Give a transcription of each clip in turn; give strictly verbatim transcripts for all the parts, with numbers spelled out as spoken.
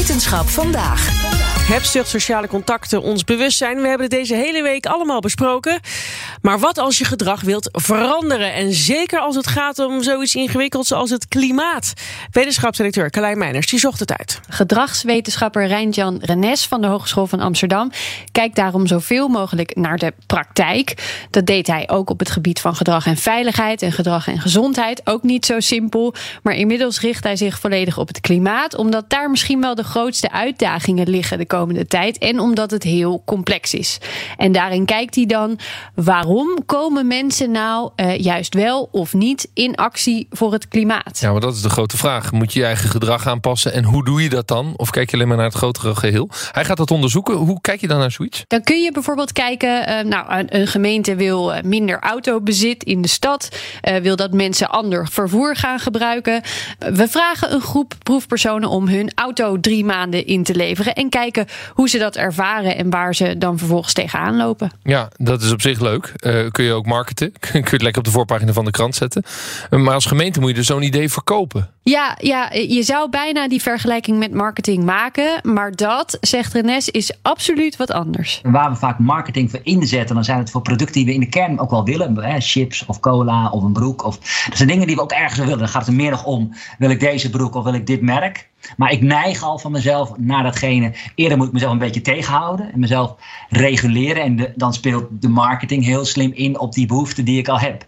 Wetenschap vandaag. Hebzucht, sociale contacten, ons bewustzijn. We hebben het deze hele week allemaal besproken. Maar wat als je gedrag wilt veranderen? En zeker als het gaat om zoiets ingewikkelds als het klimaat. Wetenschapsredacteur Carlijn Meiners, die zocht het uit. Gedragswetenschapper Reintjan Renes van de Hogeschool van Amsterdam kijkt daarom zoveel mogelijk naar de praktijk. Dat deed hij ook op het gebied van gedrag en veiligheid en gedrag en gezondheid. Ook niet zo simpel. Maar inmiddels richt hij zich volledig op het klimaat, omdat daar misschien wel de grootste uitdagingen liggen de komende tijd en omdat het heel complex is. En daarin kijkt hij dan, waarom komen mensen nou uh, juist wel of niet in actie voor het klimaat? Ja, maar dat is de grote vraag. Moet je je eigen gedrag aanpassen en hoe doe je dat dan? Of kijk je alleen maar naar het grotere geheel? Hij gaat dat onderzoeken. Hoe kijk je dan naar zoiets? Dan kun je bijvoorbeeld kijken, uh, nou, een gemeente wil minder autobezit in de stad, uh, wil dat mensen ander vervoer gaan gebruiken. We vragen een groep proefpersonen om hun auto drie maanden in te leveren en kijken hoe ze dat ervaren en waar ze dan vervolgens tegenaan lopen. Ja, dat is op zich leuk. Uh, kun je ook marketen. Kun je het lekker op de voorpagina van de krant zetten. Uh, maar als gemeente moet je dus zo'n idee verkopen. Ja, ja, je zou bijna die vergelijking met marketing maken. Maar dat, zegt Renes, is absoluut wat anders. Waar we vaak marketing voor inzetten, dan zijn het voor producten die we in de kern ook wel willen. Hè, chips of cola of een broek. Of, dat zijn dingen die we ook ergens willen. Dan gaat het er meer nog om, wil ik deze broek of wil ik dit merk? Maar ik neig al van mezelf naar datgene. Eerder moet ik mezelf een beetje tegenhouden en mezelf reguleren. En de, dan speelt de marketing heel slim in op die behoeften die ik al heb.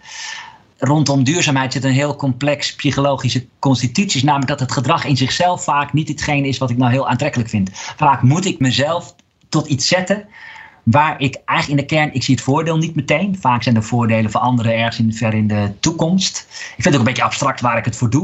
Rondom duurzaamheid zit een heel complex psychologische constitutie. Namelijk dat het gedrag in zichzelf vaak niet hetgene is wat ik nou heel aantrekkelijk vind. Vaak moet ik mezelf tot iets zetten waar ik eigenlijk in de kern, ik zie het voordeel niet meteen. Vaak zijn de voordelen voor anderen ergens in, ver in de toekomst. Ik vind het ook een beetje abstract waar ik het voor doe.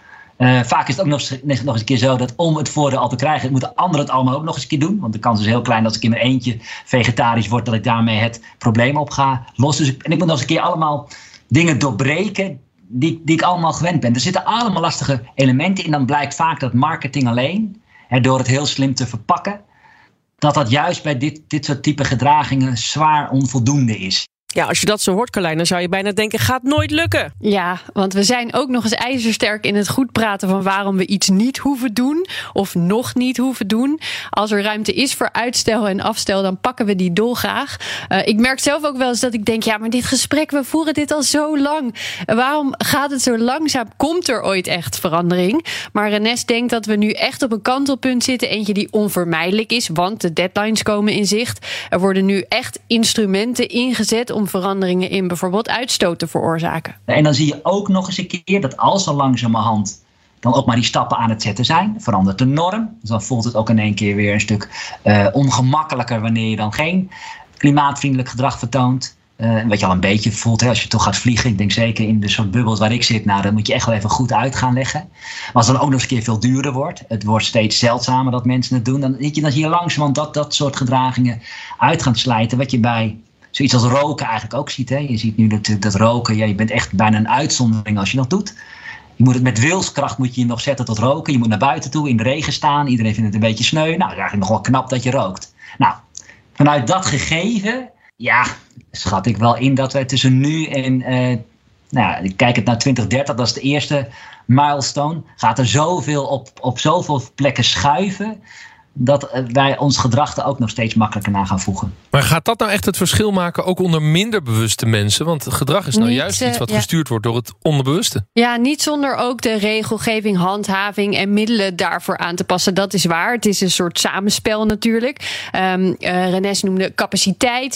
Uh, vaak is het ook nog, nog eens een keer zo dat om het voordeel al te krijgen, moeten anderen het allemaal ook nog eens een keer doen. Want de kans is heel klein dat als ik in mijn eentje vegetarisch word, dat ik daarmee het probleem op ga lossen. Dus ik, en ik moet nog eens een keer allemaal dingen doorbreken die, die ik allemaal gewend ben. Er zitten allemaal lastige elementen in. Dan blijkt vaak dat marketing alleen, hè, door het heel slim te verpakken, dat dat juist bij dit, dit soort type gedragingen zwaar onvoldoende is. Ja, als je dat zo hoort, Carlijn, dan zou je bijna denken, gaat nooit lukken. Ja, want we zijn ook nog eens ijzersterk in het goed praten van waarom we iets niet hoeven doen of nog niet hoeven doen. Als er ruimte is voor uitstel en afstel, dan pakken we die dolgraag. Uh, ik merk zelf ook wel eens dat ik denk, ja, maar dit gesprek, we voeren dit al zo lang. Uh, waarom gaat het zo langzaam? Komt er ooit echt verandering? Maar Renes denkt dat we nu echt op een kantelpunt zitten, eentje die onvermijdelijk is, want de deadlines komen in zicht. Er worden nu echt instrumenten ingezet om om veranderingen in bijvoorbeeld uitstoot te veroorzaken. En dan zie je ook nog eens een keer dat als er langzamerhand dan ook maar die stappen aan het zetten zijn, verandert de norm. Dus dan voelt het ook in één keer weer een stuk uh, ongemakkelijker wanneer je dan geen klimaatvriendelijk gedrag vertoont. Uh, wat je al een beetje voelt hè, als je toch gaat vliegen. Ik denk zeker in de soort bubbels waar ik zit, nou, dan moet je echt wel even goed uit gaan leggen. Maar als het dan ook nog eens een keer veel duurder wordt, het wordt steeds zeldzamer dat mensen het doen, dan, dan zie je langzamerhand dat dat soort gedragingen uit gaan slijten, wat je bij zoiets als roken eigenlijk ook ziet. Hè. Je ziet nu natuurlijk dat roken, ja, je bent echt bijna een uitzondering als je dat doet. Je moet het met wilskracht moet je je nog zetten tot roken. Je moet naar buiten toe, in de regen staan. Iedereen vindt het een beetje sneu. Nou, het is eigenlijk nog wel knap dat je rookt. Nou, vanuit dat gegeven, ja, schat ik wel in dat wij tussen nu en, uh, nou, ik kijk het naar twintig dertig, dat is de eerste milestone. Gaat er zoveel op, op zoveel plekken schuiven, dat wij ons gedrag er ook nog steeds makkelijker naar gaan voegen. Maar gaat dat nou echt het verschil maken, ook onder minder bewuste mensen? Want gedrag is nou niet, juist iets wat ja. gestuurd wordt door het onderbewuste. Ja, niet zonder ook de regelgeving, handhaving en middelen daarvoor aan te passen. Dat is waar. Het is een soort samenspel natuurlijk. Um, uh, Renes noemde capaciteit,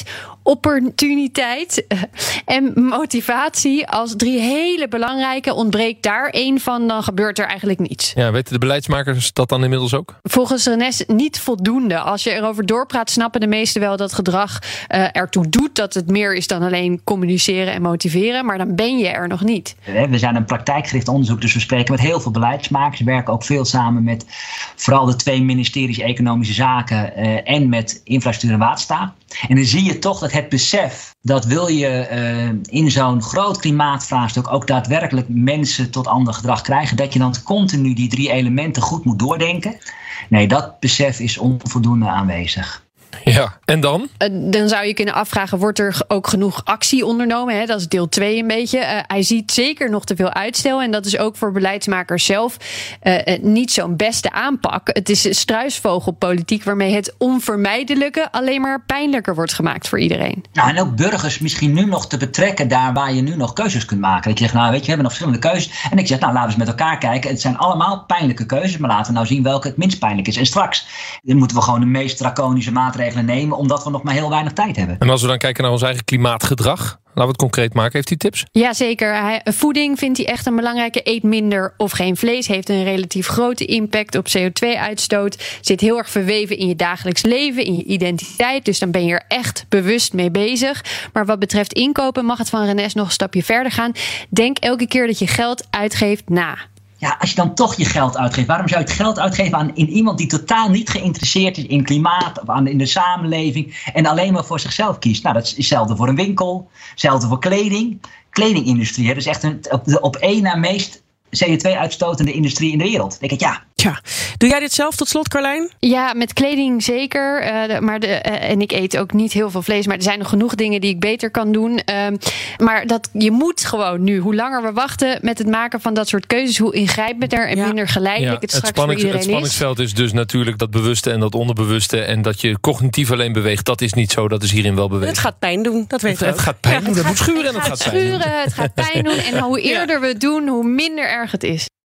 opportuniteit uh, en motivatie als drie hele belangrijke. Ontbreekt daar één van, dan gebeurt er eigenlijk niets. Ja, weten de beleidsmakers dat dan inmiddels ook? Volgens Renes niet voldoende. Als je erover doorpraat, snappen de meesten wel dat gedrag uh, ertoe doet, dat het meer is dan alleen communiceren en motiveren, maar dan ben je er nog niet. We zijn een praktijkgericht onderzoek, dus we spreken met heel veel beleidsmakers. We werken ook veel samen met vooral de twee ministeries Economische Zaken uh, en met Infrastructuur en Waterstaat. En dan zie je toch dat het besef dat wil je uh, in zo'n groot klimaatvraagstuk ook daadwerkelijk mensen tot ander gedrag krijgen, dat je dan continu die drie elementen goed moet doordenken. Nee, dat besef is onvoldoende aanwezig. Ja, en dan? Uh, dan zou je kunnen afvragen, wordt er ook genoeg actie ondernomen? Hè? Dat is deel twee een beetje. Uh, hij ziet zeker nog te veel uitstel. En dat is ook voor beleidsmakers zelf uh, uh, niet zo'n beste aanpak. Het is struisvogelpolitiek waarmee het onvermijdelijke alleen maar pijnlijker wordt gemaakt voor iedereen. Nou, en ook burgers misschien nu nog te betrekken daar waar je nu nog keuzes kunt maken. Dat je zegt, nou weet je, we hebben nog verschillende keuzes. En ik zeg, nou laten we eens met elkaar kijken. Het zijn allemaal pijnlijke keuzes, maar laten we nou zien welke het minst pijnlijk is. En straks dan moeten we gewoon de meest draconische maatregelen nemen, omdat we nog maar heel weinig tijd hebben. En als we dan kijken naar ons eigen klimaatgedrag, laten we het concreet maken. Heeft hij tips? Jazeker. Hij, voeding vindt hij echt een belangrijke. Eet minder of geen vlees. Heeft een relatief grote impact op C O twee uitstoot. Zit heel erg verweven in je dagelijks leven, in je identiteit. Dus dan ben je er echt bewust mee bezig. Maar wat betreft inkopen mag het van Renesse nog een stapje verder gaan. Denk elke keer dat je geld uitgeeft na. Ja, als je dan toch je geld uitgeeft, waarom zou je het geld uitgeven aan in iemand die totaal niet geïnteresseerd is in klimaat of aan, in de samenleving en alleen maar voor zichzelf kiest? Nou, dat is hetzelfde voor een winkel, hetzelfde voor kleding. Kledingindustrie, hè, dat is echt een, op de op één na meest C O twee uitstotende industrie in de wereld. Dan denk ik, ja. Tja, doe jij dit zelf tot slot, Carlijn? Ja, met kleding zeker. Uh, de, maar de, uh, en ik eet ook niet heel veel vlees. Maar er zijn nog genoeg dingen die ik beter kan doen. Uh, maar dat, je moet gewoon nu, hoe langer we wachten met het maken van dat soort keuzes, hoe ingrijpender en ja. minder geleidelijk ja, het straks het spannings, voor iedereen is. Het spanningsveld is dus natuurlijk dat bewuste en dat onderbewuste. En dat je cognitief alleen beweegt, dat is niet zo. Dat is hierin wel bewezen. Het gaat pijn doen, dat weet je. Het, het gaat pijn ja, doen, het, het moet schuren en het gaat, gaat pijn doen. Het gaat pijn doen en hoe eerder ja. we het doen, hoe minder erg het is.